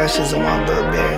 ashes on my Burberry.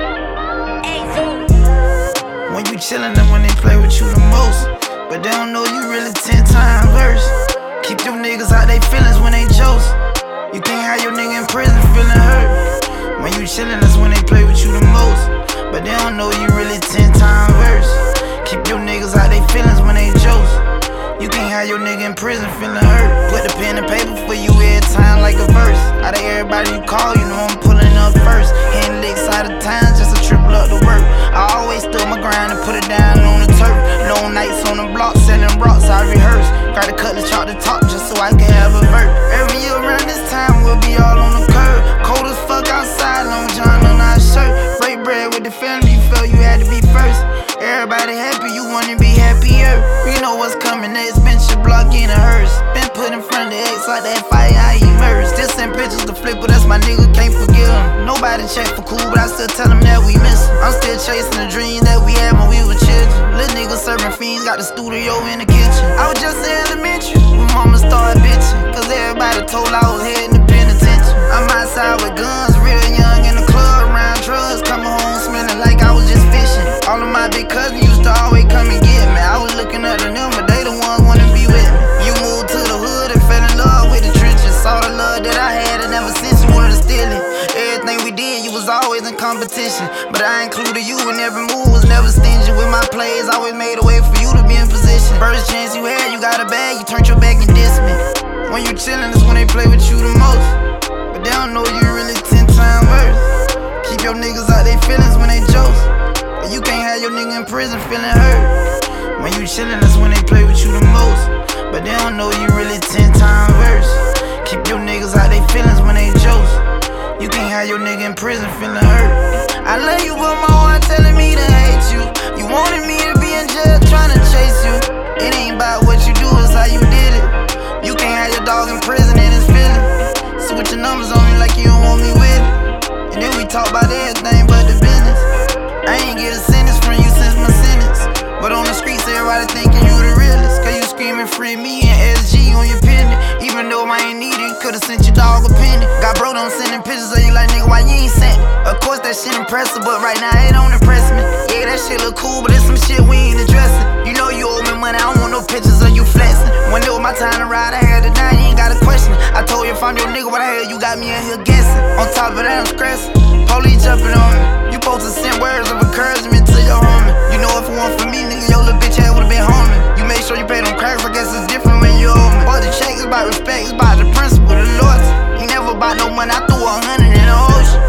When you chillin', that's when they play with you the most. But they don't know you really 10 times worse. Keep them niggas out they feelings when they jokes. You can't have your nigga in prison feeling hurt. When you chillin', that's when they play with you the most. But they don't know you really 10 times worse. Keep your niggas out they feelings when they jokes. You can't have your nigga in prison feeling hurt. Put the pen and paper for you every time like a verse. Out of everybody you call, you know I'm pulling up first. Hitting licks out of time just to triple up the work. I always stood my grind and put it down on the turf. Long nights on the block, selling rocks, I rehearse. Got to cut the chalk to top just so I can have a vert. Every year around this time we'll be all on the curb. Cold as fuck outside, Long John on our shirt. Break bread with the family, you felt you had to be first. Everybody happy, you wanna be happier. You know what's coming next, bench your block in a hearse. Been put in front of the X like that fire I immerse. Still send pictures to flip, but that's my nigga, can't forgive him. Nobody check for cool, but I still tell him that we miss him. I'm still chasing the dream that we had when we were children. Little nigga serving fiends, got the studio in the kitchen. I was just in elementary when mama started bitching, cause everybody told I was heading to penitentiary. I'm outside with guns, real young in the club, around drugs, coming home smelling like I was just fishing. All of my big cousins used to always come and get me. I was looking at them, but they the ones wanna be with me. You moved to the hood and fell in love with the trenches. Saw the love that I had and ever since you wanted to steal it. Everything we did, you was always in competition. But I included you in every move, was never stingy. With my plays, always made a way for you to be in position. First chance you had, you got a bag, you turned your back and dissed me. When you chillin', that's when they play with you the most. But they don't know you really 10 times worse. Keep your niggas out they feelings when they jokes. You can't have your nigga in prison feeling hurt. When you chillin', that's when they play with you the most. But they don't know you really 10 times worse. Keep your niggas out they feelings when they jokes. You can't have your nigga in prison feeling hurt. I love you, but my heart telling me to hate you. You wanted me to be in jail trying to chase you. It ain't about what you do, it's how you did it. You can't have your dog in prison in his feelings. Switch your numbers on me like you don't want me with it. And then we talk about everything but the business. I ain't get a sentence from you since my sentence. But on the streets, everybody thinking you the realest. Cause you screaming free me and SG on your pendant. Even though I ain't need it, could've sent your dog a penny. Got bro done sending pictures of you like, nigga, why you ain't sent it? Of course that shit impressive, but right now it don't impress me. Yeah, that shit look cool, but it's some shit we ain't addressing. You know you owe me money, I don't want no pictures of you flexing. When it was my time to ride, I had to die, you ain't got a question. I told you if I'm your nigga, what the hell you got me in here guessing? On top of that, I'm stressing. Police jumping on me. You supposed to send words of encouragement to your homie. You know if it weren't for me, nigga, your little bitch ass would've been homie. You make sure you pay them cracks, I guess it's different when you owe me. But the check is about respect, it's about the principle, the loyalty. Ain't never about no money, I threw 100 in the ocean.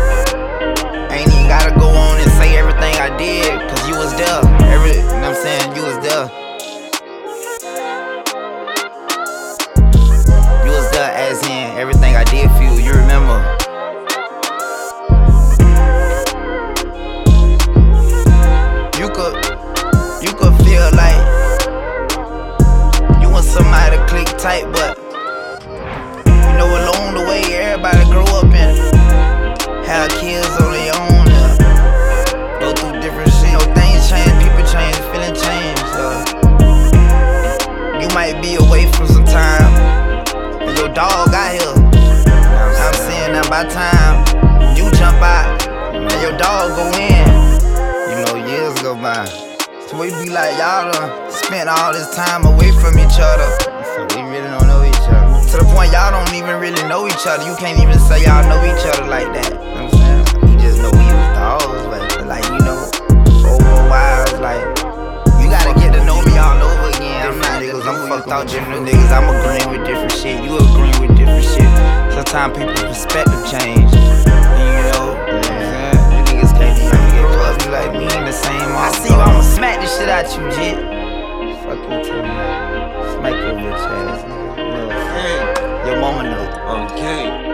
Ain't even gotta go on and say everything I did, cause you was there. You know what I'm saying? You was there. You was there as in everything I did for you, you remember. You could feel like you want somebody to click tight, but you know along the way everybody grow up and have kids on their own and go through different shit. You know, things change, people change, feeling change. You might be away from some time, and your dog out here. I'm saying that by time you jump out and your dog go in, you know, years go by. So we be like, y'all done spent all this time away from each other. So we really don't know each other. To the point y'all don't even really know each other. You can't even say y'all know each other like that. You know what I'm saying? You just know we was dogs, but like, you know, over a while, it's like, you gotta get to know me all over again. I'm not niggas, I'm fucked out different niggas. I'm agreeing with different shit. You agreeing with different shit. Sometimes people's perspective change. You know, you niggas can't even get close. You like me in the same I see you, I'ma smack the shit out you, jit. Fuck you too, man. Smack your bitch ass, nigga. You know what I'm saying? Your mama know. Okay.